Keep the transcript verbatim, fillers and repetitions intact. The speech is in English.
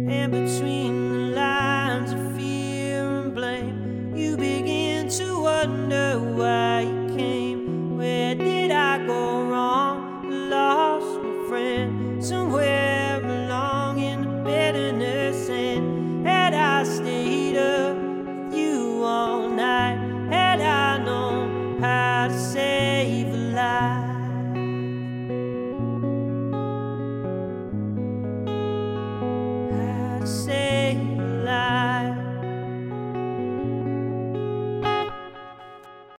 And between the lines of fear and blame, you begin to wonder why you came. Where did I go wrong? Lost my friend somewhere along in the bitterness. And had I stayed up with you all night, had I known how to save a life, how to save